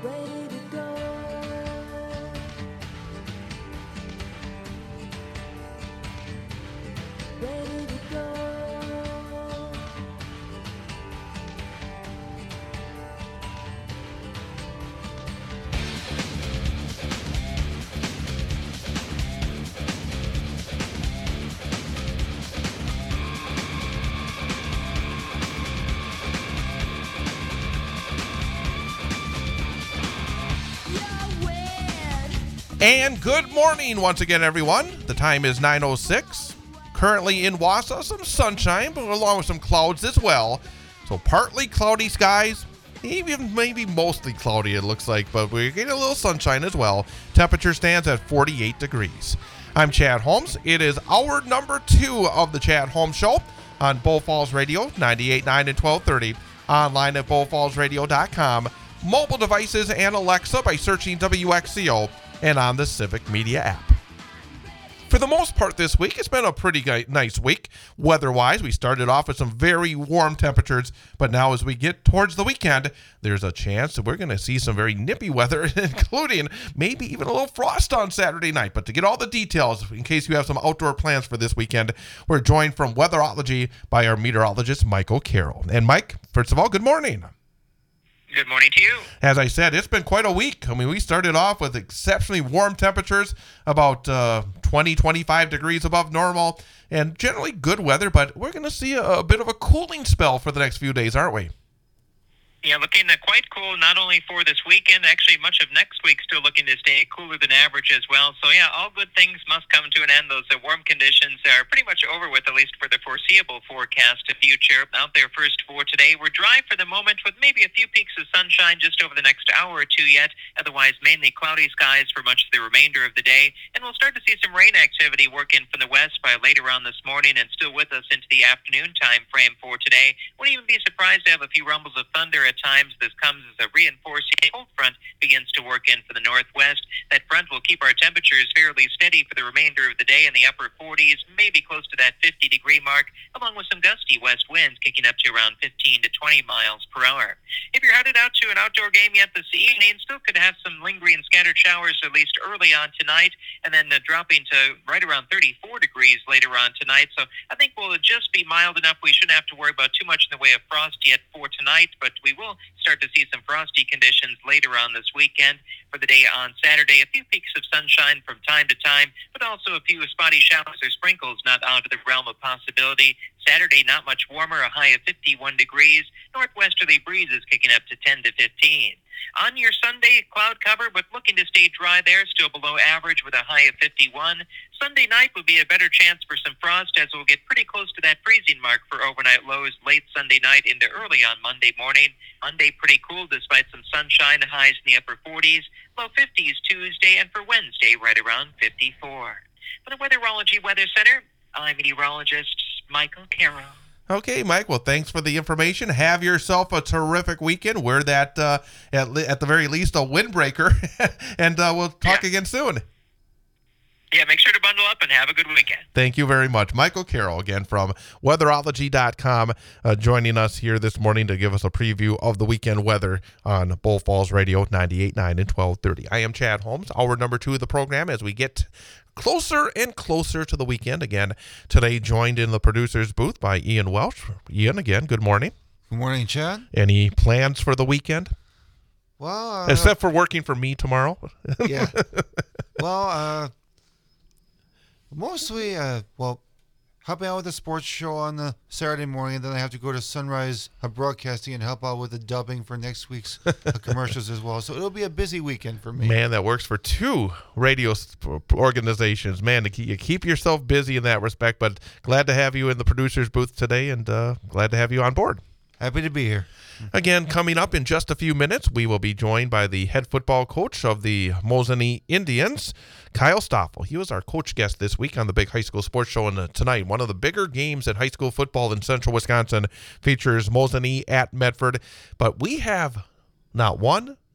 ready to go. Ready to go. And good morning once again, everyone. The time is 9:06. Currently in Wausau, some sunshine, but along with some clouds as well. So partly cloudy skies, even maybe mostly cloudy it looks like, but we're getting a little sunshine as well. Temperature stands at 48 degrees. I'm Chad Holmes. It is hour number 2 of the Chad Holmes Show on Bull Falls Radio, 98.9 and 1230, online at bullfallsradio.com, mobile devices and Alexa by searching WXCO, and on the Civic Media app. For the most part this week, it's been a pretty nice week. Weather-wise, we started off with some very warm temperatures, but now as we get towards the weekend, there's a chance that we're going to see some very nippy weather, including maybe even a little frost on Saturday night. But to get all the details, in case you have some outdoor plans for this weekend, we're joined from Weatherology by our meteorologist, Michael Carroll. And Mike, first of all, good morning. Good morning to you. As I said, it's been quite a week. I mean, we started off with exceptionally warm temperatures, about 20, 25 degrees above normal, and generally good weather, but we're going to see a bit of a cooling spell for the next few days, aren't we? Yeah, looking quite cool, not only for this weekend, actually much of next week still looking to stay cooler than average as well. So yeah, all good things must come to an end. Those warm conditions are pretty much over with, at least for the foreseeable forecast future. Out there first for today, we're dry for the moment with maybe a few peaks of sunshine just over the next hour or two yet. Otherwise, mainly cloudy skies for much of the remainder of the day. And we'll start to see some rain activity working from the west by later on this morning and still with us into the afternoon time frame for today. Wouldn't even be surprised to have a few rumbles of thunder at times. This comes as a reinforcing cold front begins to work in for the northwest. That front will keep our temperatures fairly steady for the remainder of the day in the upper 40s, maybe close to that 50-degree mark, along with some gusty west winds kicking up to around 15 to 20 miles per hour. If you're headed out to an outdoor game yet this evening, still could have some lingering scattered showers at least early on tonight, and then dropping to right around 34 degrees later on tonight. So I think we'll just be mild enough. We shouldn't have to worry about too much in the way of frost yet for tonight, but we will start to see some frosty conditions later on this weekend. For the day on Saturday, a few peaks of sunshine from time to time, but also a few spotty showers or sprinkles not out of the realm of possibility. Saturday, not much warmer, a high of 51 degrees. Northwesterly breezes kicking up to 10 to 15. On your Sunday, cloud cover, but looking to stay dry there, still below average with a high of 51. Sunday night will be a better chance for some frost as we'll get pretty close to that freezing mark for overnight lows late Sunday night into early on Monday morning. Monday pretty cool despite some sunshine, highs in the upper 40s, low 50s Tuesday, and for Wednesday right around 54. For the Weatherology Weather Center, I'm meteorologist Michael Carroll. Okay, Mike. Well, thanks for the information. Have yourself a terrific weekend. Wear that, at the very least, a windbreaker. And we'll talk again soon. Yeah, make sure to bundle up and have a good weekend. Thank you very much. Michael Carroll, again, from weatherology.com, joining us here this morning to give us a preview of the weekend weather on Bull Falls Radio, 98.9 and 1230. I am Chad Holmes, hour number 2 of the program as we get closer and closer to the weekend. Again, today joined in the producer's booth by Ian Welch. Ian, again, good morning. Good morning, Chad. Any plans for the weekend? Well, except for working for me tomorrow. Yeah. Well, mostly, helping out with the sports show on the Saturday morning, and then I have to go to Sunrise Broadcasting and help out with the dubbing for next week's commercials as well. So it'll be a busy weekend for me. Man, that works for 2 radio organizations. Man, you keep yourself busy in that respect, but glad to have you in the producer's booth today, and glad to have you on board. Happy to be here. Again, coming up in just a few minutes, we will be joined by the head football coach of the Mosinee Indians, Kyle Stoffel. He was our coach guest this week on the Big High School Sports Show, and tonight, one of the bigger games in high school football in central Wisconsin features Mosinee at Medford. But we have not one,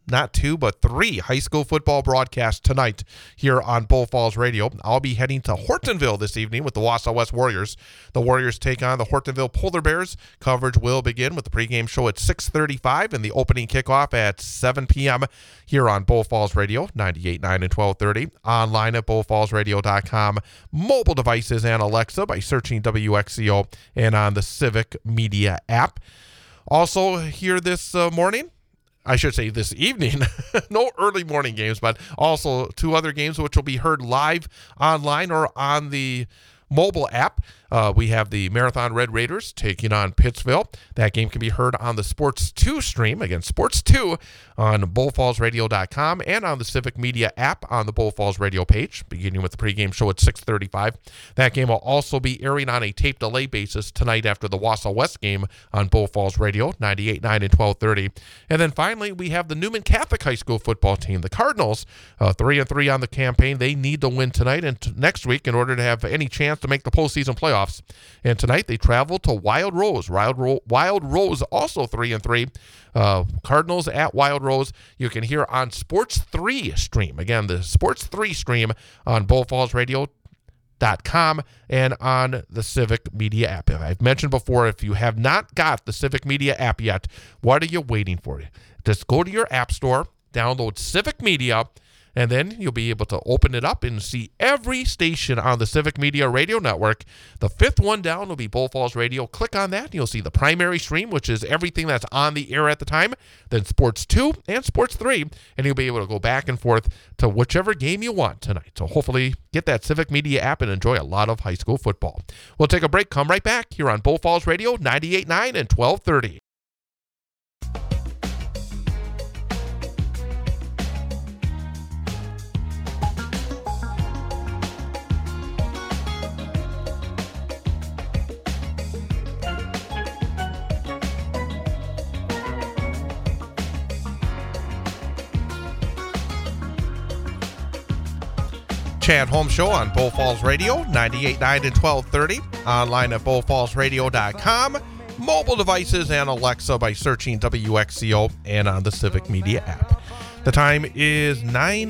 not 2, but 3 high school football broadcasts tonight here on Bull Falls Radio. I'll be heading to Hortonville this evening with the Wausau West Warriors. The Warriors take on the Hortonville Polar Bears. Coverage will begin with the pregame show at 6:35 and the opening kickoff at 7 p.m. here on Bull Falls Radio, 98.9 and 1230. Online at bullfallsradio.com. Mobile devices and Alexa by searching WXCO and on the Civic Media app. Also here this morning, I should say this evening, no early morning games, but also 2 other games which will be heard live online or on the mobile app. We have the Marathon Red Raiders taking on Pittsville. That game can be heard on the Sports 2 stream, again, Sports 2 on bullfallsradio.com and on the Civic Media app on the Bull Falls Radio page, beginning with the pregame show at 6:35. That game will also be airing on a tape delay basis tonight after the Wausau West game on Bull Falls Radio, 98.9 and 1230. And then finally, we have the Newman Catholic High School football team. The Cardinals, 3-3 on the campaign. They need to win tonight and next week in order to have any chance to make the postseason playoffs. And tonight they travel to Wild Rose. Wild Rose also 3-3. Cardinals at Wild Rose. You can hear on Sports 3 stream. Again, the Sports 3 stream on bullfallsradio.com and on the Civic Media app. I've mentioned before, if you have not got the Civic Media app yet, what are you waiting for? Just go to your app store, download Civic Media, and then you'll be able to open it up and see every station on the Civic Media radio network. The 5th one down will be Bull Falls Radio. Click on that, and you'll see the primary stream, which is everything that's on the air at the time, then Sports 2 and Sports 3, and you'll be able to go back and forth to whichever game you want tonight. So hopefully get that Civic Media app and enjoy a lot of high school football. We'll take a break, come right back here on Bull Falls Radio, 98.9 and 1230. Chad Holmes Show on Bull Falls Radio, 98.9 and 1230. Online at bullfallsradio.com. Mobile devices and Alexa by searching WXCO and on the Civic Media app. The time is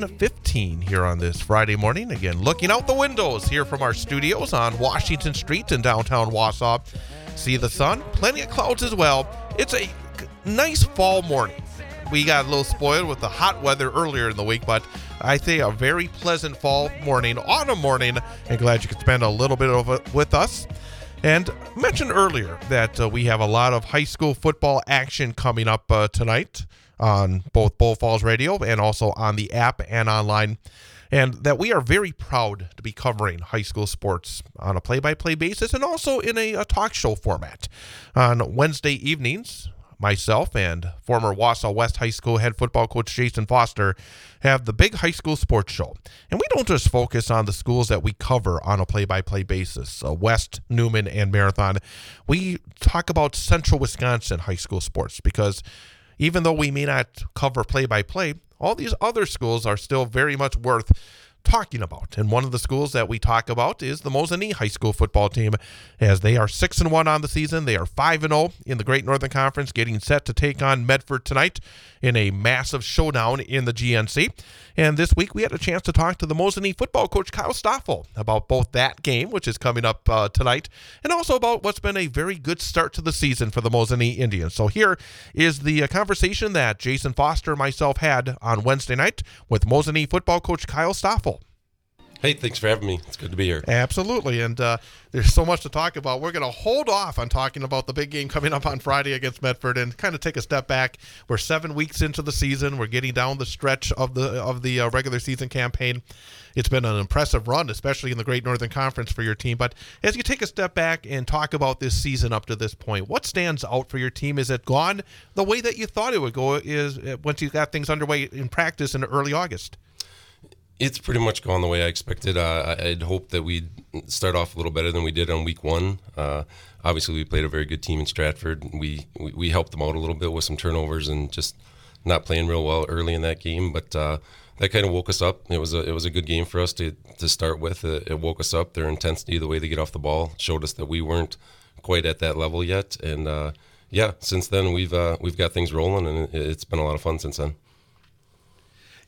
9:15 here on this Friday morning. Again, looking out the windows here from our studios on Washington Street in downtown Wausau. See the sun, plenty of clouds as well. It's a nice fall morning. We got a little spoiled with the hot weather earlier in the week, but I think a very pleasant fall morning, autumn morning, and glad you could spend a little bit of it with us. And I mentioned earlier that we have a lot of high school football action coming up tonight on both Bull Falls Radio and also on the app and online, and that we are very proud to be covering high school sports on a play-by-play basis and also in a talk show format. On Wednesday evenings, myself and former Wausau West High School head football coach Jason Foster have the Big High School Sports Show. And we don't just focus on the schools that we cover on a play-by-play basis, West, Newman, and Marathon. We talk about Central Wisconsin high school sports because even though we may not cover play-by-play, all these other schools are still very much worth talking about. And one of the schools that we talk about is the Mosinee High School football team, as they are 6-1 on the season. They are 5-0 in the Great Northern Conference, getting set to take on Medford tonight in a massive showdown in the GNC. And this week we had a chance to talk to the Mosinee football coach Kyle Stoffel about both that game, which is coming up tonight, and also about what's been a very good start to the season for the Mosinee Indians. So here is the conversation that Jason Foster and myself had on Wednesday night with Mosinee football coach Kyle Stoffel. Hey, thanks for having me. It's good to be here. Absolutely, and there's so much to talk about. We're going to hold off on talking about the big game coming up on Friday against Medford and kind of take a step back. We're 7 weeks into the season. We're getting down the stretch of the regular season campaign. It's been an impressive run, especially in the Great Northern Conference for your team. But as you take a step back and talk about this season up to this point, what stands out for your team? Is it gone the way that you thought it would go is once you got things underway in practice in early August? It's pretty much gone the way I expected. I'd hoped that we'd start off a little better than we did on week one. Obviously, we played a very good team in Stratford. We helped them out a little bit with some turnovers and just not playing real well early in that game. But that kind of woke us up. It was a good game for us to start with. It woke us up. Their intensity, the way they get off the ball, showed us that we weren't quite at that level yet. And since then we've got things rolling, and it's been a lot of fun since then.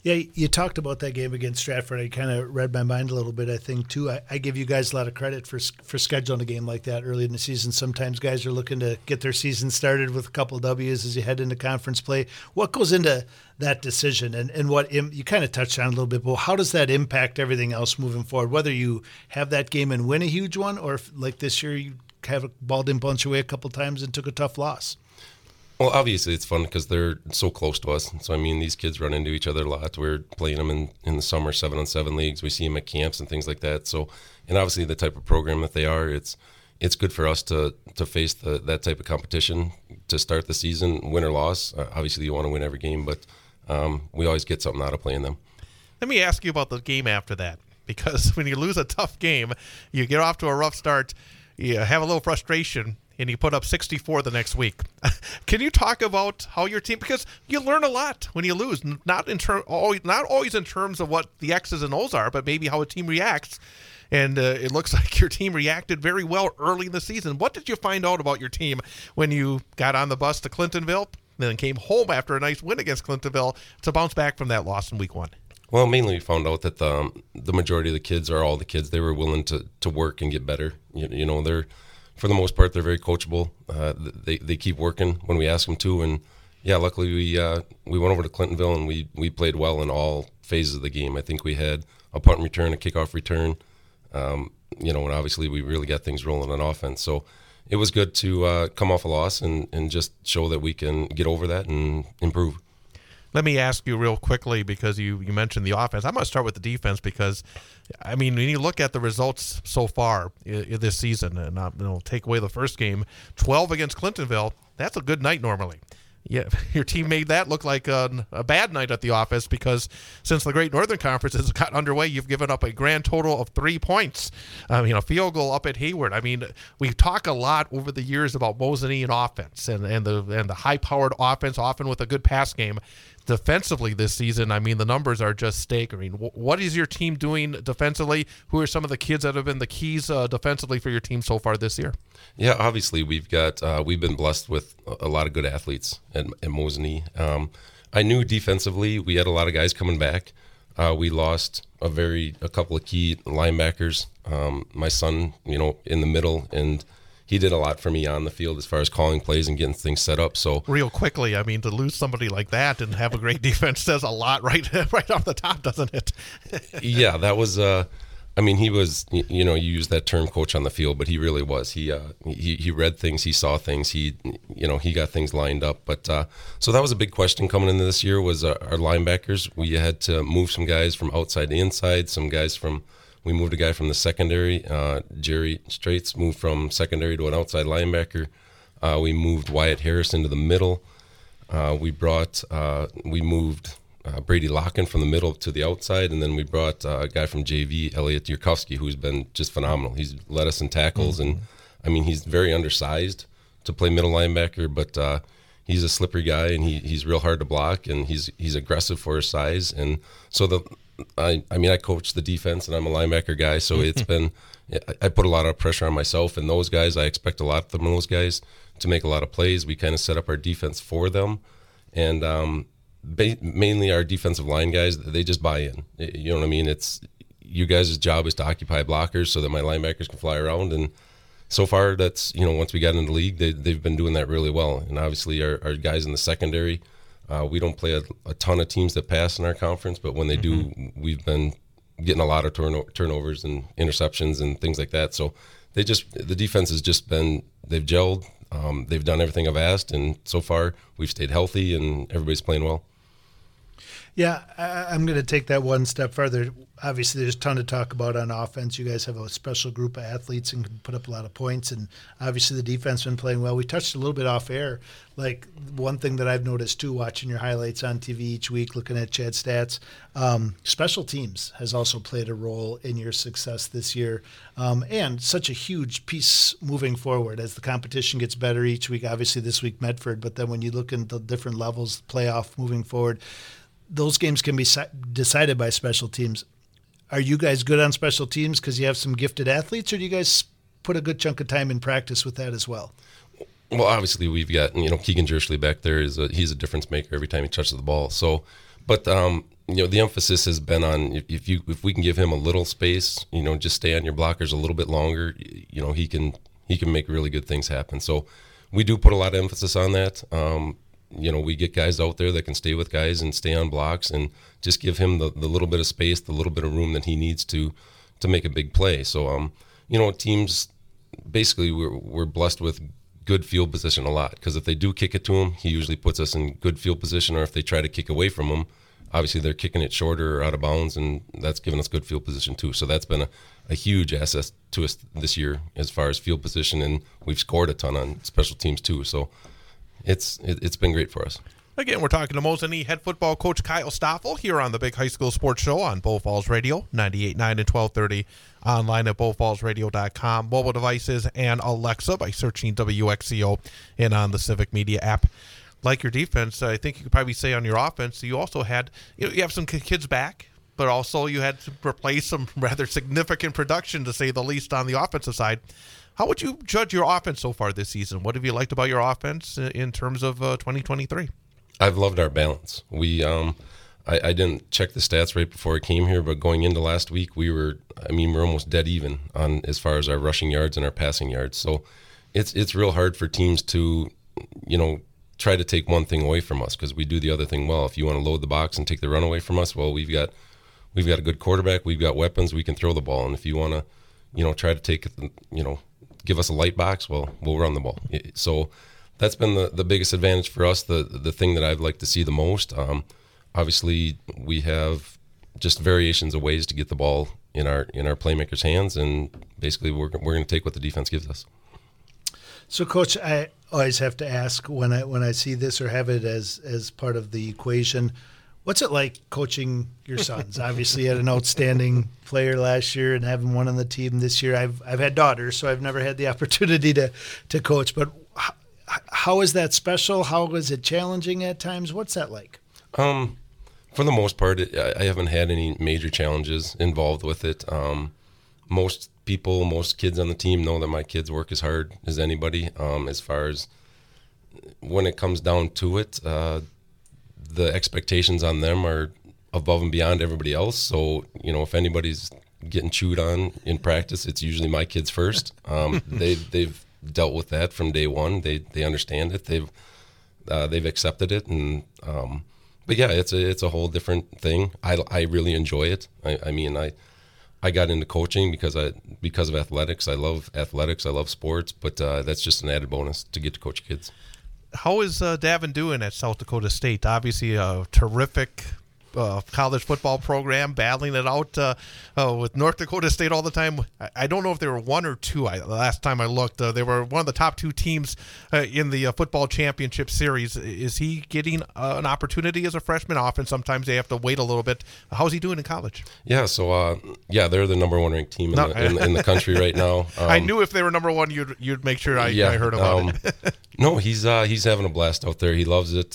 Yeah, you talked about that game against Stratford. I kind of read my mind a little bit, I think, too. I give you guys a lot of credit for scheduling a game like that early in the season. Sometimes guys are looking to get their season started with a couple of W's as you head into conference play. What goes into that decision, and what you kind of touched on a little bit, but how does that impact everything else moving forward, whether you have that game and win a huge one, or if, like this year, you have a ball didn't bunch away a couple of times and took a tough loss? Well, obviously it's fun because they're so close to us. So, I mean, these kids run into each other a lot. We're playing them in the summer 7-on-7 leagues. We see them at camps and things like that. So, and obviously the type of program that they are, it's good for us to face that type of competition to start the season, win or loss. Obviously you want to win every game, but we always get something out of playing them. Let me ask you about the game after that, because when you lose a tough game, you get off to a rough start, you have a little frustration, and you put up 64 the next week. Can you talk about how your team, because you learn a lot when you lose, not always in terms of what the X's and O's are, but maybe how a team reacts. And it looks like your team reacted very well early in the season. What did you find out about your team when you got on the bus to Clintonville and then came home after a nice win against Clintonville to bounce back from that loss in week 1? Well, mainly we found out that the majority of the kids are all the kids. They were willing to work and get better. You know, they're, for the most part, they're very coachable. They keep working when we ask them to. And, yeah, luckily we went over to Clintonville and we played well in all phases of the game. I think we had a punt return, a kickoff return. You know, and obviously we really got things rolling on offense. So it was good to come off a loss and just show that we can get over that and improve. Let me ask you real quickly, because you mentioned the offense. I'm going to start with the defense because, I mean, when you look at the results so far this season, and take away the first game, 12 against Clintonville, that's a good night normally. Yeah, your team made that look like a bad night at the office, because since the Great Northern Conference has got underway, you've given up a grand total of 3 points. Field goal up at Hayward. I mean, we talk a lot over the years about Mosinee and offense and the high-powered offense, often with a good pass game. Defensively this season, I mean, the numbers are just staggering. What is your team doing defensively? Who are some of the kids that have been the keys defensively for your team so far this year? Yeah, obviously we've been blessed with a lot of good athletes at Mosinee. I knew defensively we had a lot of guys coming back. We lost a couple of key linebackers. My son, in the middle, and he did a lot for me on the field as far as calling plays and getting things set up. So real quickly, I mean, to lose somebody like that and have a great defense says a lot right off the top, doesn't it? Yeah, that was. He was. You use that term, coach on the field, but he really was. He read things, he saw things, he got things lined up. But so that was a big question coming into this year was our linebackers. We had to move some guys from outside to inside. We moved a guy from the secondary. Jerry Straits moved from secondary to an outside linebacker. We moved Wyatt Harris into the middle. We moved Brady Locken from the middle to the outside, and then we brought a guy from JV, Elliot Yurkowski, who's been just phenomenal. He's led us in tackles, and I mean, he's very undersized to play middle linebacker, but he's a slippery guy, and he's real hard to block, and he's aggressive for his size. And so I coach the defense, and I'm a linebacker guy, so it's been I put a lot of pressure on myself and those guys. I expect a lot from those guys to make a lot of plays. We kind of set up our defense for them, and mainly our defensive line guys, they just buy in. You know what I mean? It's you guys' job is to occupy blockers so that my linebackers can fly around, and so far that's once we got in the league, they've been doing that really well. And obviously our guys in the secondary. We don't play a ton of teams that pass in our conference, but when they do, we've been getting a lot of turnovers and interceptions and things like that. So the defense has just been, they've gelled. They've done everything I've asked, and so far we've stayed healthy and everybody's playing well. Yeah, I'm going to take that one step further. Obviously, there's a ton to talk about on offense. You guys have a special group of athletes and can put up a lot of points, and obviously the defense has been playing well. We touched a little bit off air. Like, one thing that I've noticed, too, watching your highlights on TV each week, looking at Chad's stats, special teams has also played a role in your success this year, and such a huge piece moving forward as the competition gets better each week. Obviously, this week Medford, but then when you look into different levels, playoff moving forward, those games can be decided by special teams. Are you guys good on special teams because you have some gifted athletes, or do you guys put a good chunk of time in practice with that as well? Well, obviously we've got Keegan Jersley back there. He's a difference maker every time he touches the ball. So, but the emphasis has been on if we can give him a little space, just stay on your blockers a little bit longer, he can make really good things happen. So we do put a lot of emphasis on that. We get guys out there that can stay with guys and stay on blocks and just give him the little bit of space, the little bit of room that he needs to make a big play. So, teams, basically we're blessed with good field position a lot, because if they do kick it to him, he usually puts us in good field position, or if they try to kick away from him, obviously they're kicking it shorter or out of bounds, and that's given us good field position too. So that's been a huge asset to us this year as far as field position, and we've scored a ton on special teams too. So it's been great for us. Again, we're talking to Mosinee head football coach Kyle Stoffel here on the Big High School Sports Show on Bow Falls Radio, 98.9 and 1230, online at bowfallsradio.com, mobile devices, and Alexa by searching WXCO and on the Civic Media app. Like your defense, I think you could probably say on your offense, you also had, you have some kids back, but also you had to replace some rather significant production, to say the least, on the offensive side. How would you judge your offense so far this season? What have you liked about your offense in terms of 2023? I've loved our balance. We, I didn't check the stats right before I came here, but going into last week, we're almost dead even on as far as our rushing yards and our passing yards. So it's real hard for teams to, try to take one thing away from us, because we do the other thing well. If you want to load the box and take the run away from us, well, we've got a good quarterback, we've got weapons, we can throw the ball. And if you want to, try to take, give us a light box, well, we'll run the ball. So that's been the biggest advantage for us, the thing that I'd like to see the most. Obviously, we have just variations of ways to get the ball in our playmakers' hands, and basically we're going to take what the defense gives us. So, Coach, I always have to ask when I see this or have it as part of the equation, what's it like coaching your sons? Obviously, you had an outstanding player last year and having one on the team this year. I've had daughters, so I've never had the opportunity to coach. But how is that special? How is it challenging at times? What's that like? For the most part, I haven't had any major challenges involved with it. Most kids on the team know that my kids work as hard as anybody. As far as when it comes down to it, the expectations on them are above and beyond everybody else. So, if anybody's getting chewed on in practice, it's usually my kids first. They've dealt with that from day one. They understand it. They've accepted it, and but yeah, it's a whole different thing. I really enjoy it. I got into coaching because of athletics. I love athletics. I love sports, but that's just an added bonus to get to coach kids. How is Davin doing at South Dakota State? Obviously a terrific college football program, battling it out with North Dakota State all the time. I don't know if they were one or two. Last time I looked, they were one of the top two teams in the football championship series. Is he getting an opportunity as a freshman? Often, sometimes they have to wait a little bit. How's he doing in college? Yeah, so they're the number one ranked team in the country right now. I knew if they were number one, you'd make sure I heard about it. No, he's having a blast out there. He loves it.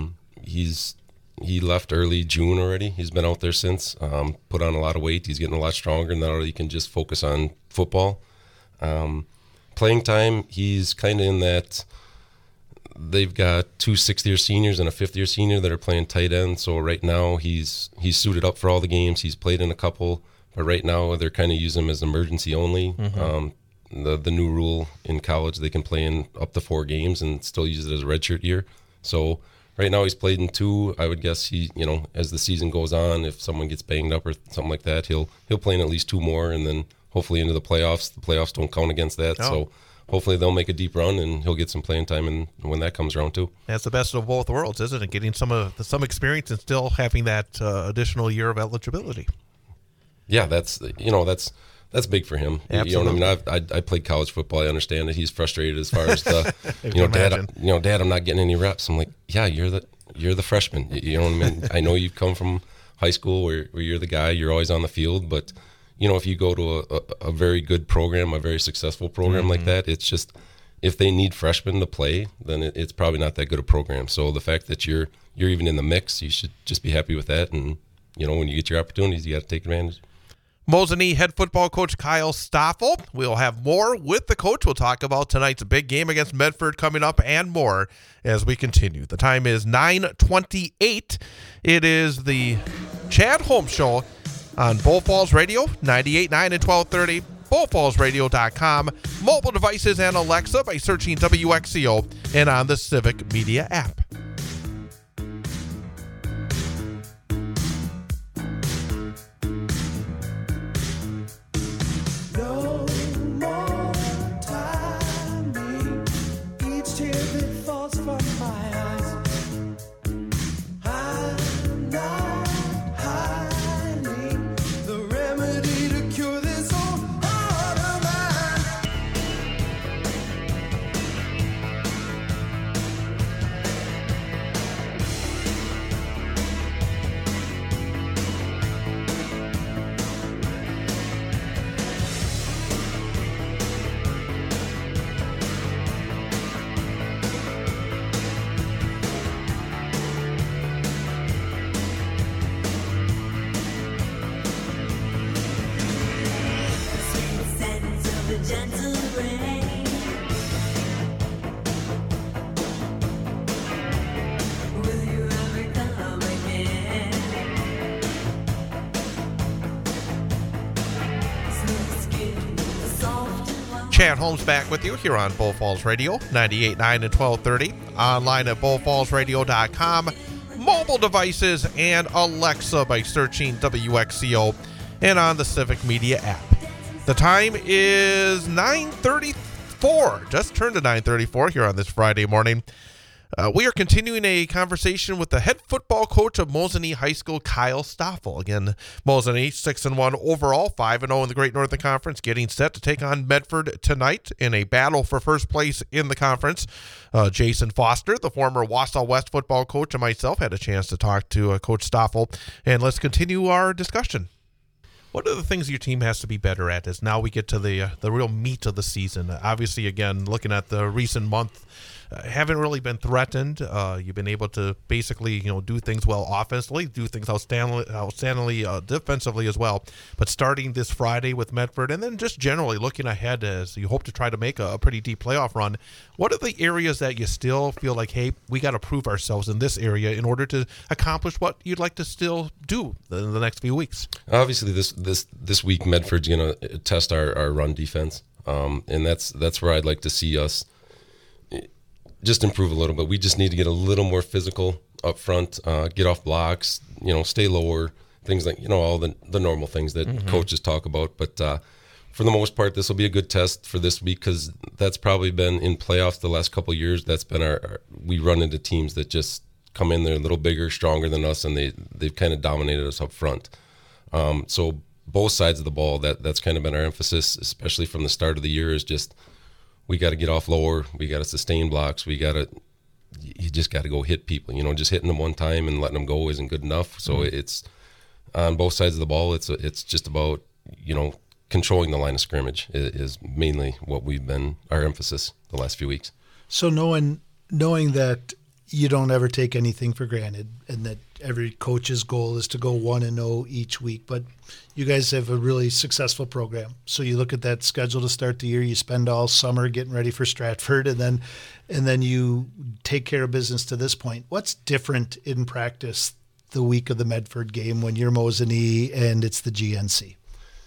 He left early June already. He's been out there since, put on a lot of weight. He's getting a lot stronger. Now he can just focus on football. Playing time, he's kind of in that they've got two sixth-year seniors and a fifth-year senior that are playing tight end. So right now he's suited up for all the games. He's played in a couple, but right now they're kind of using him as emergency only. Mm-hmm. The new rule in college, they can play in up to 4 games and still use it as a redshirt year. So right now he's played in 2. I would guess he, as the season goes on, if someone gets banged up or something like that, he'll play in at least 2 more, and then hopefully into the playoffs. The playoffs don't count against that, so hopefully they'll make a deep run and he'll get some playing time and when that comes around too. That's the best of both worlds, isn't it? Getting some experience and still having that additional year of eligibility. Yeah, that's big for him. Absolutely. I played college football. I understand that he's frustrated as far as the, Dad, I'm not getting any reps. I'm like, yeah, you're the freshman. You know what I mean? I know you've come from high school where you're the guy, you're always on the field, but if you go to a very good program, a very successful program mm-hmm. like that, it's just, if they need freshmen to play, then it's probably not that good a program. So the fact that you're even in the mix, you should just be happy with that. And, when you get your opportunities, you got to take advantage. Mosinee head football coach Kyle Stoffel. We'll have more with the coach. We'll talk about tonight's big game against Medford coming up and more as we continue. The time is 9:28. It is the Chad Holmes Show on Bull Falls Radio, 98.9 and 1230, bullfallsradio.com, mobile devices and Alexa by searching WXCO, and on the Civic Media app. No more timing. Each tear that falls from my eyes. I'm not hiding the remedy to cure this old heart of mine. Scent of the gentle rain. Will you ever come again? Smooth skin, soft and warm. Chad Holmes back with you here on Bull Falls Radio, 98.9 and 1230, online at bullfallsradio.com, mobile devices and Alexa by searching WXCO, and on the Civic Media app. The time is 9:34, just turned to 9:34 here on this Friday morning. We are continuing a conversation with the head football coach of Mosinee High School, Kyle Stoffel. Again, Mosinee 6-1 overall, 5-0 in the Great Northern Conference, getting set to take on Medford tonight in a battle for first place in the conference. Jason Foster, the former Wausau West football coach, and myself had a chance to talk to Coach Stoffel, and let's continue our discussion. What are the things your team has to be better at as now we get to the real meat of the season? Obviously, again, looking at the recent month, haven't really been threatened. You've been able to basically, do things well offensively, do things outstandingly defensively as well. But starting this Friday with Medford, and then just generally looking ahead as you hope to try to make a pretty deep playoff run, what are the areas that you still feel like, hey, we got to prove ourselves in this area in order to accomplish what you'd like to still do in the next few weeks? Obviously, this week Medford's going to test our run defense, and that's where I'd like to see us just improve a little bit. We just need to get a little more physical up front, get off blocks, stay lower, things like all the normal things that coaches talk about. But for the most part, this will be a good test for this week because that's probably been in playoffs the last couple of years. That's been we run into teams that just come in, they're a little bigger, stronger than us, and they've kind of dominated us up front. So both sides of the ball, that's kind of been our emphasis, especially from the start of the year, is just we got to get off lower, we got to sustain blocks, you just got to go hit people. Just hitting them one time and letting them go isn't good enough. So it's on both sides of the ball. It's just about controlling the line of scrimmage is mainly what we've been our emphasis the last few weeks. So knowing that you don't ever take anything for granted, and that every coach's goal is to go 1-0 each week, but you guys have a really successful program. So you look at that schedule to start the year, you spend all summer getting ready for Stratford, and then you take care of business to this point. What's different in practice the week of the Medford game when you're Mosinee and it's the GNC?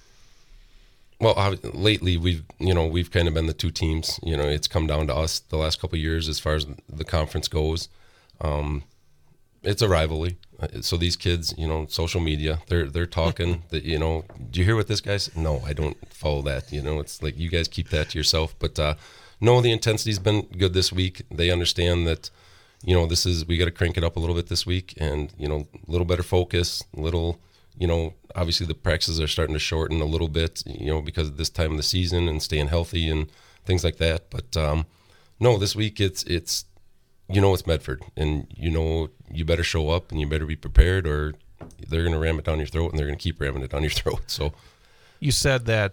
Well, lately we've kind of been the two teams. It's come down to us the last couple of years as far as the conference goes. It's a rivalry. So these kids, social media, they're talking. That do you hear what this guy said? No, I don't follow that. It's like you guys keep that to yourself. But no, the intensity's been good this week. They understand that we got to crank it up a little bit this week, and a little better focus, obviously the practices are starting to shorten a little bit, because of this time of the season and staying healthy and things like that. But no, this week it's Medford, and you better show up and you better be prepared, or they're going to ram it down your throat, and they're going to keep ramming it down your throat. So. You said that.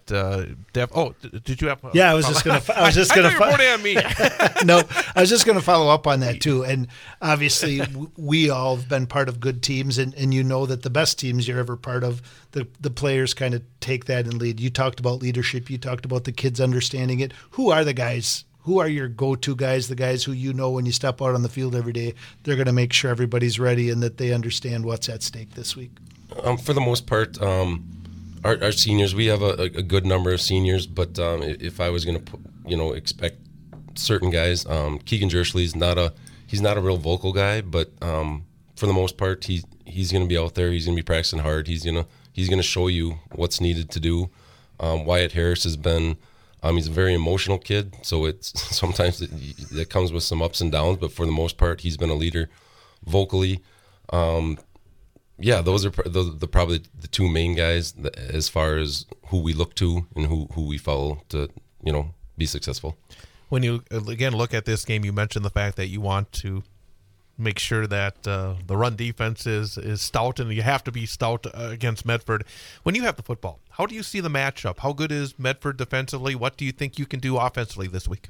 Did you have? Yeah, I was just gonna. I was just gonna. On me. No, I was just gonna follow up on that too. And obviously, we all have been part of good teams, and that the best teams you're ever part of, the players kind of take that and lead. You talked about leadership. You talked about the kids understanding it. Who are the guys? Who are your go-to guys? The guys who when you step out on the field every day, they're going to make sure everybody's ready and that they understand what's at stake this week. For the most part, our seniors, we have a good number of seniors, but if I was going to, expect certain guys, Keegan Jerschley's he's not a real vocal guy, but for the most part, he's going to be out there. He's going to be practicing hard. He's going to show you what's needed to do. Wyatt Harris has been, he's a very emotional kid, so it's sometimes it comes with some ups and downs, but for the most part, he's been a leader vocally. Those are probably the two main guys as far as who we look to and who we follow to, be successful. When you, again, look at this game, you mentioned the fact that you want to make sure that the run defense is stout, and you have to be stout against Medford. When you have the football, how do you see the matchup? How good is Medford defensively? What do you think you can do offensively this week?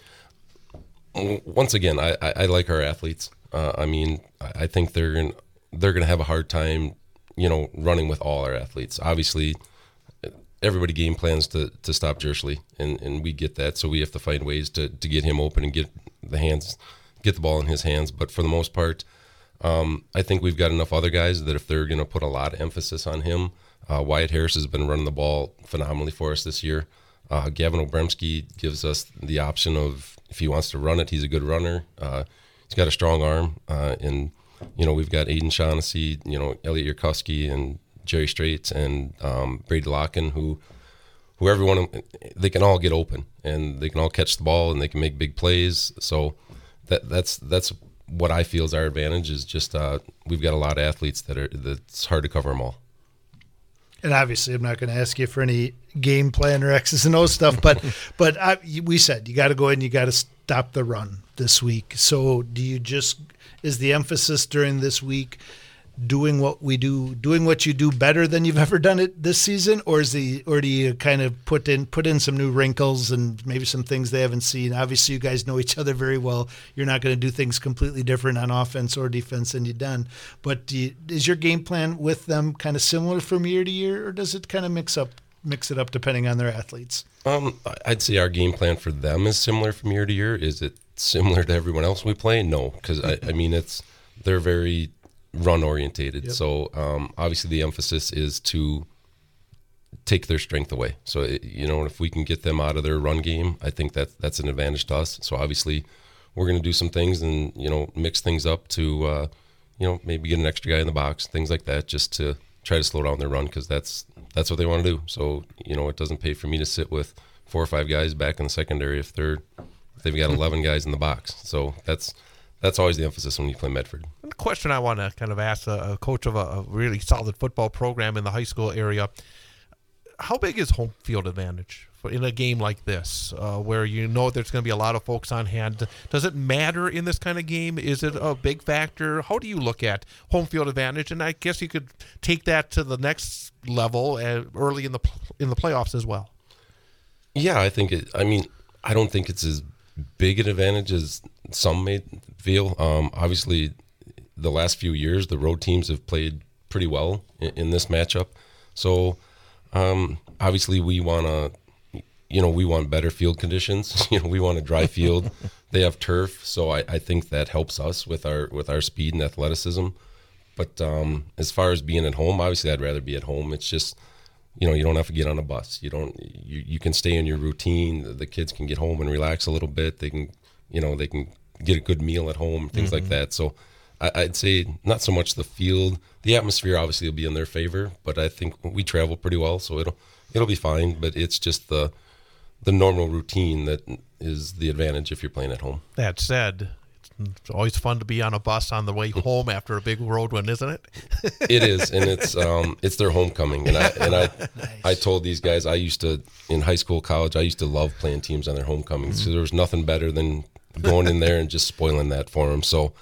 Once again, I like our athletes. I think they're going to have a hard time, running with all our athletes. Obviously, everybody game plans to stop Jerschley, and we get that, so we have to find ways to get him open and get the ball in his hands. But for the most part, I think we've got enough other guys that if they're going to put a lot of emphasis on him, Wyatt Harris has been running the ball phenomenally for us this year. Gavin Obremski gives us the option of, if he wants to run it, he's a good runner. He's got a strong arm, and we've got Aiden Shaughnessy, Elliot Yurkowski, and Jerry Straits, and Brady Locken, who everyone, they can all get open, and they can all catch the ball, and they can make big plays. So that's what I feel is our advantage, is just we've got a lot of athletes that's hard to cover them all. And obviously, I'm not going to ask you for any game plan or X's and O's stuff, but we said you got to go in, you got to stop the run this week. So is the emphasis during this week doing what you do better than you've ever done it this season, or do you kind of put in some new wrinkles and maybe some things they haven't seen? Obviously, you guys know each other very well. You're not going to do things completely different on offense or defense than you've done. But is your game plan with them kind of similar from year to year, or does it kind of mix it up depending on their athletes? I'd say our game plan for them is similar from year to year. Is it similar to everyone else we play? No, because they're very run orientated. Yep. So obviously the emphasis is to take their strength away. So if we can get them out of their run game, I think that's an advantage to us. So obviously we're going to do some things and mix things up to maybe get an extra guy in the box, things like that, just to try to slow down their run, because that's what they want to do. So it doesn't pay for me to sit with 4 or 5 guys back in the secondary if they've got 11 guys in the box. So that's always the emphasis when you play Medford. The question I want to kind of ask a coach of a really solid football program in the high school area, how big is home field advantage in a game like this, where there's going to be a lot of folks on hand? Does it matter in this kind of game? Is it a big factor? How do you look at home field advantage? And I guess you could take that to the next level early in the playoffs as well. Yeah, I think I don't think it's as big an advantage as some may feel. Obviously, the last few years, the road teams have played pretty well in this matchup. So, obviously, we want better field conditions. We want a dry field. They have turf, so I think that helps us with our speed and athleticism. But as far as being at home, obviously, I'd rather be at home. It's just, you don't have to get on a bus. You can stay in your routine. The kids can get home and relax a little bit. They can get a good meal at home, things like that. So I'd say not so much the field. The atmosphere obviously will be in their favor, but I think we travel pretty well, so it'll be fine. But it's just the normal routine that is the advantage if you're playing at home. That said, it's always fun to be on a bus on the way home after a big road win, isn't it? It is, and it's their homecoming. And I told these guys, I used to, in high school, college, I used to love playing teams on their homecomings. So there was nothing better than going in there and just spoiling that for them. So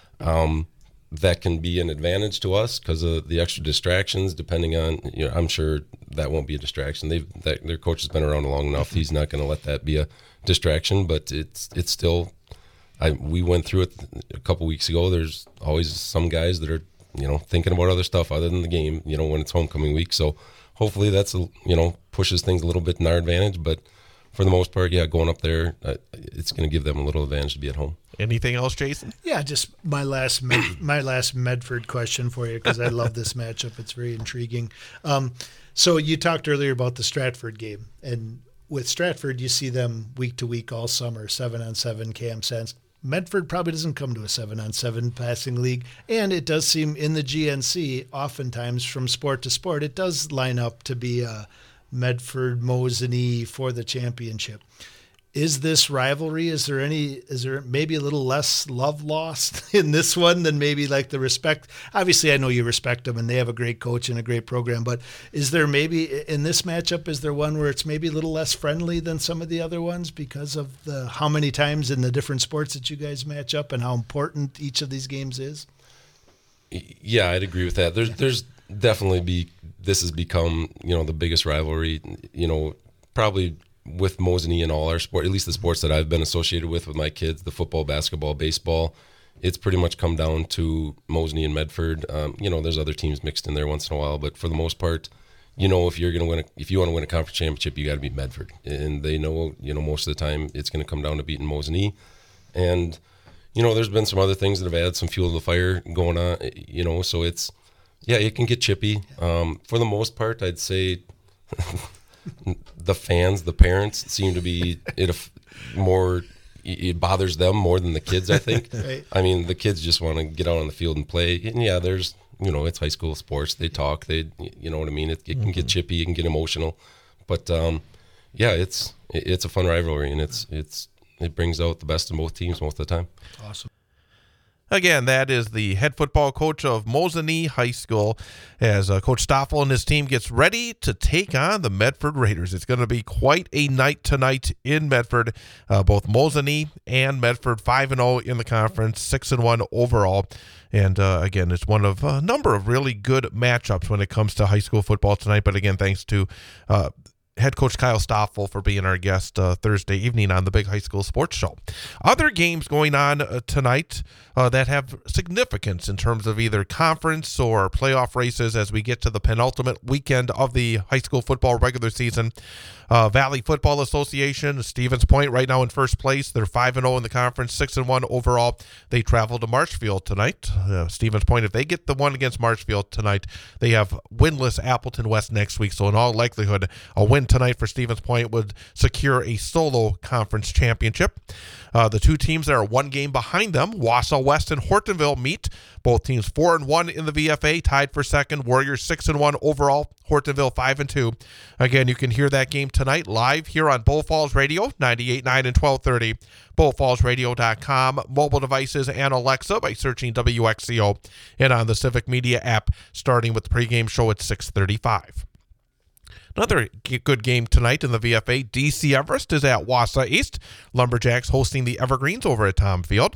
that can be an advantage to us because of the extra distractions. Depending on, I'm sure that won't be a distraction. Their coach has been around long enough. He's not going to let that be a distraction. But it's still. We went through it a couple weeks ago. There's always some guys that are, thinking about other stuff other than the game, when it's homecoming week. So hopefully that's, pushes things a little bit in our advantage. But for the most part, yeah, going up there, it's going to give them a little advantage to be at home. Anything else, Jason? Yeah, just my last Medford question for you, because I love this matchup. It's very intriguing. So you talked earlier about the Stratford game, and with Stratford, you see them week to week all summer, 7-on-7 Cam Sands. Medford probably doesn't come to a 7-on-7 passing league, and it does seem in the GNC, oftentimes from sport to sport, it does line up to be a Medford Mosinee for the championship. Is this rivalry? Is there maybe a little less love lost in this one than maybe like the respect? Obviously, I know you respect them and they have a great coach and a great program, but is there maybe in this matchup, is there one where it's maybe a little less friendly than some of the other ones because of how many times in the different sports that you guys match up and how important each of these games is? Yeah, I'd agree with that. There's definitely this has become, the biggest rivalry, probably with Mosinee in all our sport, at least the sports that I've been associated with my kids, the football, basketball, baseball. It's pretty much come down to Mosinee and Medford. There's other teams mixed in there once in a while, but for the most part, if you're going to win, if you want to win a conference championship, you got to beat Medford, and they know, most of the time it's going to come down to beating Mosinee. And there's been some other things that have added some fuel to the fire going on. So it's, it can get chippy. For the most part, I'd say. The fans, the parents seem to be it bothers them more than the kids, I think. Right. I mean, the kids just want to get out on the field and play. And there's, it's high school sports. They talk, you know what I mean? It can get chippy, it can get emotional. But it's a fun rivalry, and it brings out the best in both teams most of the time. Awesome. Again, that is the head football coach of Mosinee High School as Coach Stoffel and his team gets ready to take on the Medford Raiders. It's going to be quite a night tonight in Medford. Both Mosinee and Medford 5-0 in the conference, 6-1 overall. And again, it's one of a number of really good matchups when it comes to high school football tonight. But again, thanks to head coach Kyle Stoffel for being our guest Thursday evening on the Big High School Sports Show. Other games going on tonight that have significance in terms of either conference or playoff races as we get to the penultimate weekend of the high school football regular season. Valley Football Association, Stevens Point right now in first place. They're 5-0 in the conference, 6-1 overall. They travel to Marshfield tonight. Stevens Point, if they get the one against Marshfield tonight, they have winless Appleton West next week. So in all likelihood, a win tonight for Stevens Point would secure a solo conference championship. The two teams that are one game behind them, Wausau West and Hortonville, meet. Both teams 4-1 in the VFA, tied for second. Warriors 6-1 overall. Hortonville 5-2. Again, you can hear that game tonight live here on Bull Falls Radio, 98.9 and 1230. BullFallsRadio.com, mobile devices, and Alexa by searching WXCO, and on the Civic Media app, starting with the pregame show at 6:35. Another good game tonight in the VFA. DC Everest is at Wausau East. Lumberjacks hosting the Evergreens over at Tom Field.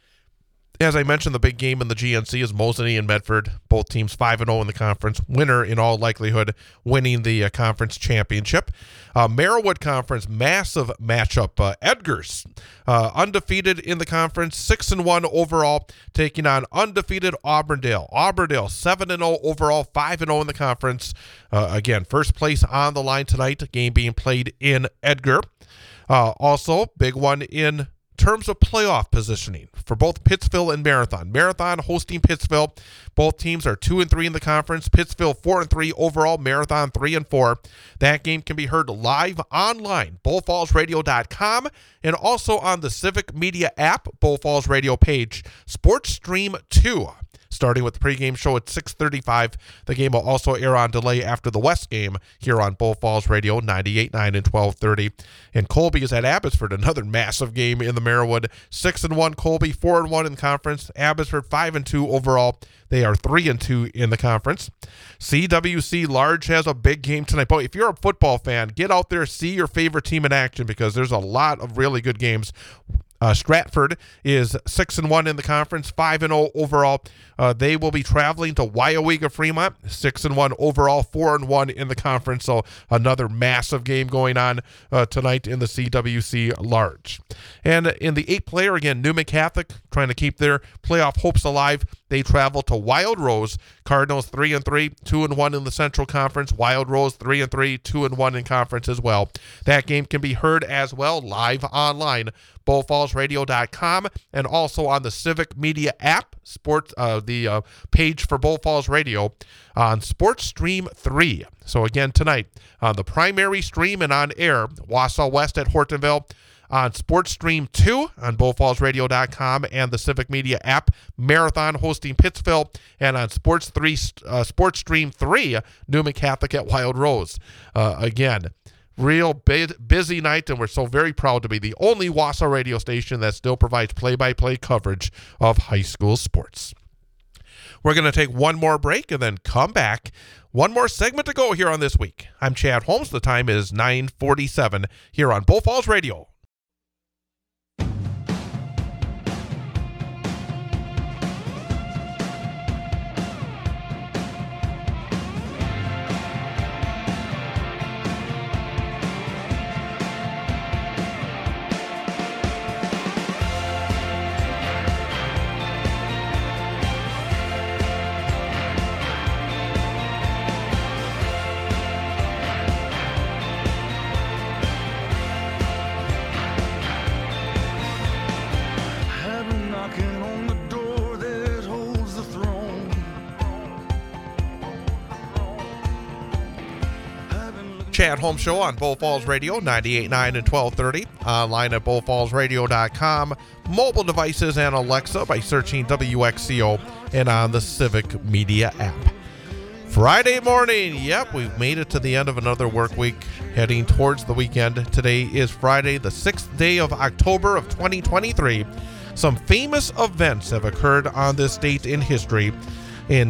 As I mentioned, the big game in the GNC is Mosinee and Medford. Both teams 5-0 in the conference. Winner, in all likelihood, winning the conference championship. Merriwood Conference, massive matchup. Edgar's undefeated in the conference, 6-1 overall, taking on undefeated Auburndale. Auburndale 7-0 overall, 5-0 in the conference. Again, first place on the line tonight. The game being played in Edgar. Also, big one in terms of playoff positioning for both Pittsville and Marathon. Marathon hosting Pittsville. Both teams are 2-3 in the conference. Pittsville 4-3 overall. Marathon 3-4. That game can be heard live online, bullfallsradio.com, and also on the Civic Media app, Bull Falls Radio page. Sports Stream 2. Starting with the pregame show at 6:35. The game will also air on delay after the West game here on Bull Falls Radio, 98.9 and 1230. And Colby is at Abbotsford, another massive game in the Merriwood. 6-1 Colby, 4-1 in the conference. Abbotsford 5-2 overall. They are 3-2 in the conference. CWC Large has a big game tonight. Boy, if you're a football fan, get out there, see your favorite team in action, because there's a lot of really good games. Stratford is 6-1 in the conference, 5-0 overall. They will be traveling to Waiawega Fremont, 6-1 overall, 4-1 in the conference. So another massive game going on tonight in the CWC Large. And in the 8-player, again, Newman Catholic trying to keep their playoff hopes alive. They travel to Wild Rose. Cardinals 3-3, 2-1 in the Central Conference. Wild Rose 3-3, 2-1 in conference as well. That game can be heard as well live online, BullFallsRadio.com, and also on the Civic Media app, the page for Bull Falls Radio on Sports Stream 3. So again, tonight on the primary stream and on air, Wausau West at Hortonville, on Sports Stream 2 on BullFallsRadio.com and the Civic Media app, Marathon hosting Pittsville, and on Sports Stream 3, Newman Catholic at Wild Rose. Again, real busy night, and we're so very proud to be the only Wausau radio station that still provides play-by-play coverage of high school sports. We're going to take one more break and then come back. One more segment to go here on This Week. I'm Chad Holmes. The time is 9:47 here on Bull Falls Radio. Chad Holmes Show on Bull Falls Radio, 98.9 and 1230. Online at bullfallsradio.com. Mobile devices and Alexa by searching WXCO and on the Civic Media app. Friday morning. Yep, we've made it to the end of another work week, heading towards the weekend. Today is Friday, the 6th day of October of 2023. Some famous events have occurred on this date in history. In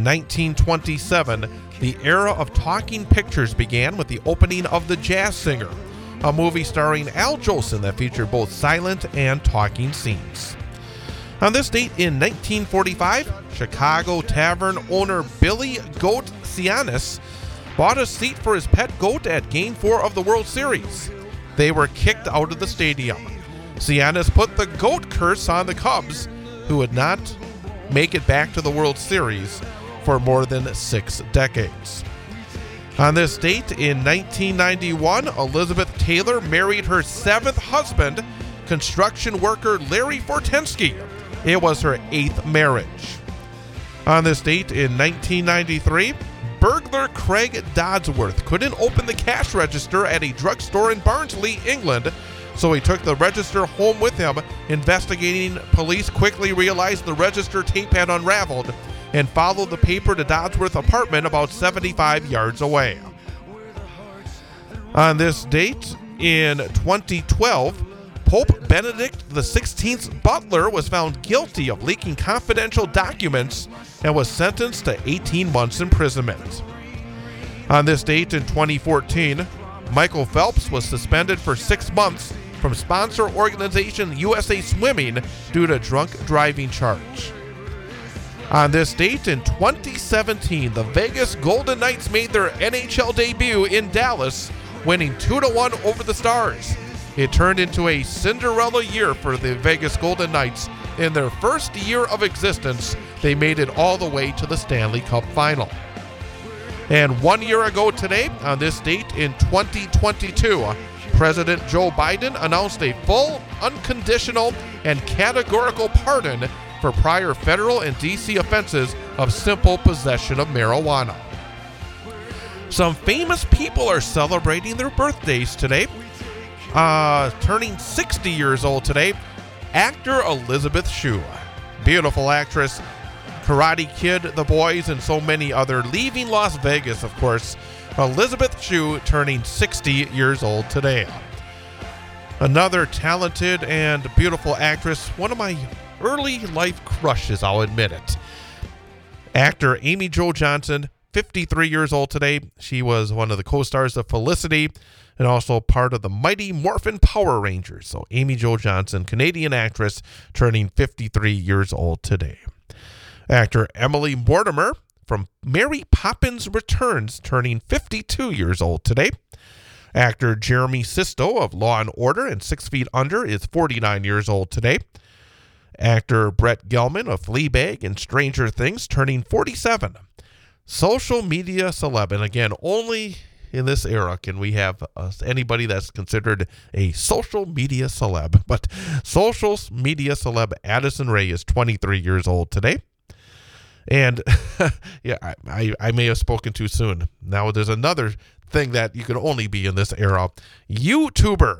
1927, the era of talking pictures began with the opening of The Jazz Singer, a movie starring Al Jolson that featured both silent and talking scenes. On this date in 1945, Chicago tavern owner Billy Goat Cianis bought a seat for his pet goat at Game 4 of the World Series. They were kicked out of the stadium. Cianis put the goat curse on the Cubs, who would not make it back to the World Series for more than 6 decades. On this date in 1991, Elizabeth Taylor married her 7th husband, construction worker Larry Fortensky. It was her 8th marriage. On this date in 1993, burglar Craig Dodsworth couldn't open the cash register at a drugstore in Barnsley, England, so he took the register home with him. Investigating police quickly realized the register tape had unraveled and followed the paper to Dodsworth's apartment about 75 yards away. On this date in 2012, Pope Benedict XVI's butler was found guilty of leaking confidential documents and was sentenced to 18 months imprisonment. On this date in 2014, Michael Phelps was suspended for 6 months from sponsor organization USA Swimming due to drunk driving charge. On this date in 2017, the Vegas Golden Knights made their NHL debut in Dallas, winning 2-1 over the Stars. It turned into a Cinderella year for the Vegas Golden Knights. In their first year of existence, they made it all the way to the Stanley Cup Final. And 1 year ago today, on this date in 2022, President Joe Biden announced a full, unconditional, and categorical pardon for prior federal and D.C. offenses of simple possession of marijuana. Some famous people are celebrating their birthdays today. Turning 60 years old today, actor Elizabeth Shue. Beautiful actress, Karate Kid, The Boys, and so many other. Leaving Las Vegas, of course. Elizabeth Shue turning 60 years old today. Another talented and beautiful actress, one of my early life crushes, I'll admit it. Actor Amy Jo Johnson, 53 years old today. She was one of the co-stars of Felicity and also part of the Mighty Morphin Power Rangers. So Amy Jo Johnson, Canadian actress, turning 53 years old today. Actor Emily Mortimer from Mary Poppins Returns, turning 52 years old today. Actor Jeremy Sisto of Law & Order and 6 Feet Under is 49 years old today. Actor Brett Gelman of Fleabag and Stranger Things turning 47. Social media celeb, and again, only in this era can we have anybody that's considered a social media celeb. But social media celeb Addison Rae is 23 years old today. And yeah, I may have spoken too soon. Now there's another thing that you can only be in this era. YouTuber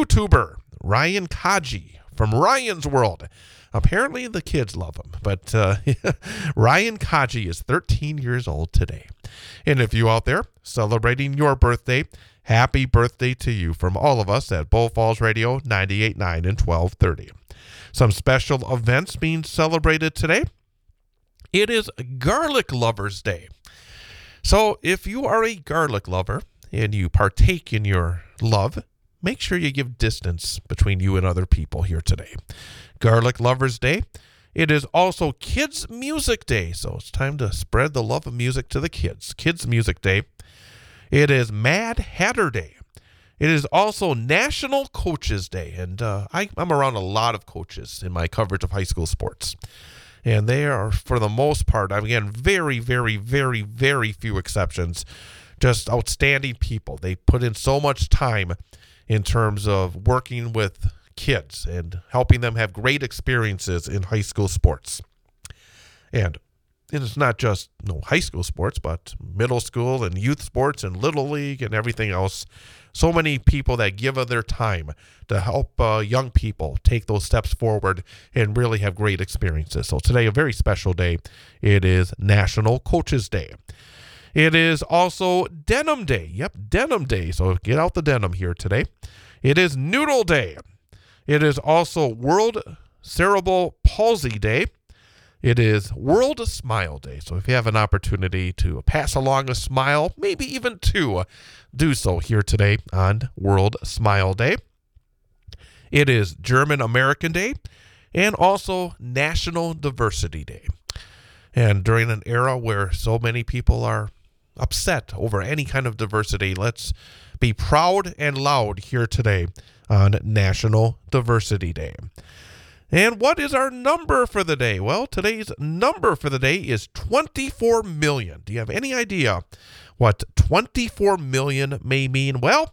Ryan Kaji from Ryan's World. Apparently the kids love him, but Ryan Kaji is 13 years old today. And if you out there celebrating your birthday, happy birthday to you from all of us at Bull Falls Radio 98.9 and 1230. Some special events being celebrated today. It is Garlic Lovers Day. So if you are a garlic lover and you partake in your love, make sure you give distance between you and other people here today. Garlic Lovers Day. It is also Kids Music Day, so it's time to spread the love of music to the kids. Kids Music Day. It is Mad Hatter Day. It is also National Coaches Day, and I'm around a lot of coaches in my coverage of high school sports. And they are, for the most part, again, very, very, very, very few exceptions, just outstanding people. They put in so much time in terms of working with kids and helping them have great experiences in high school sports. And it's not just high school sports, but middle school and youth sports and Little League and everything else. So many people that give of their time to help young people take those steps forward and really have great experiences. So today, a very special day. It is National Coaches Day. It is also Denim Day. Yep, Denim Day. So get out the denim here today. It is Noodle Day. It is also World Cerebral Palsy Day. It is World Smile Day. So if you have an opportunity to pass along a smile, maybe even two, do so here today on World Smile Day. It is German American Day and also National Diversity Day. And during an era where so many people are upset over any kind of diversity, let's be proud and loud here today on National Diversity Day. And what is our number for the day? Well, today's number for the day is 24 million. Do you have any idea what 24 million may mean? Well,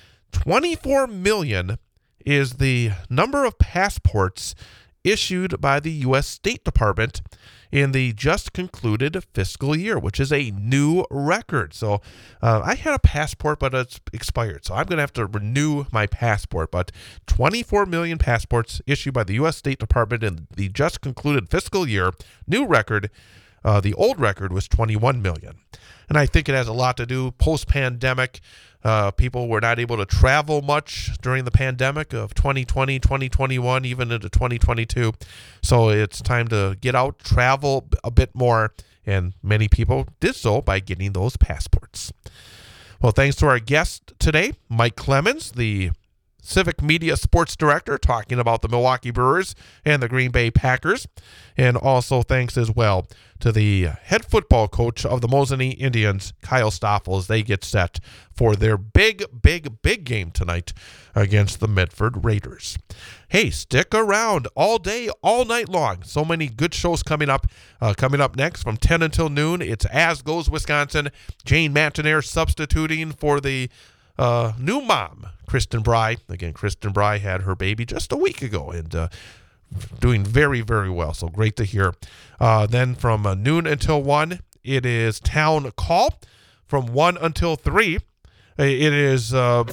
24 million is the number of passports issued by the U.S. State Department in the just concluded fiscal year, which is a new record. So I had a passport, but it's expired. So I'm going to have to renew my passport. But 24 million passports issued by the U.S. State Department in the just concluded fiscal year, new record. The old record was 21 million. And I think it has a lot to do post-pandemic. People were not able to travel much during the pandemic of 2020, 2021, even into 2022. So it's time to get out, travel a bit more, and many people did so by getting those passports. Well, thanks to our guest today, Mike Clemens, the Civic Media Sports Director, talking about the Milwaukee Brewers and the Green Bay Packers. And also thanks as well to the head football coach of the Mosinee Indians, Kyle Stoffel, as they get set for their big game tonight against the Medford Raiders. Hey, stick around all day, all night long. So many good shows coming up. Coming up next from 10 until noon, it's As Goes Wisconsin. Jane Mantinair substituting for the new mom, Kristen Bry. Again, Kristen Bry had her baby just a week ago and doing very, very well. So great to hear. Then from noon until 1, it is Town Call. From 1 until 3, it is the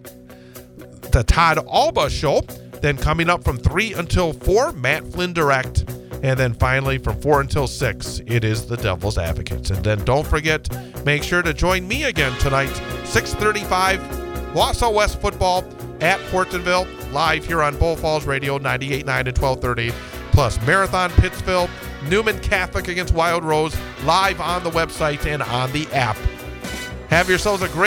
Todd Alba Show. Then coming up from 3 until 4, Matt Flynn Direct. And then finally from 4 until 6, it is the Devil's Advocates. And then don't forget, make sure to join me again tonight, 6:35, Wausau West football at Portonville, live here on Bull Falls Radio 98.9 and 1230, plus Marathon Pittsville, Newman Catholic against Wild Rose, live on the website and on the app. Have yourselves a great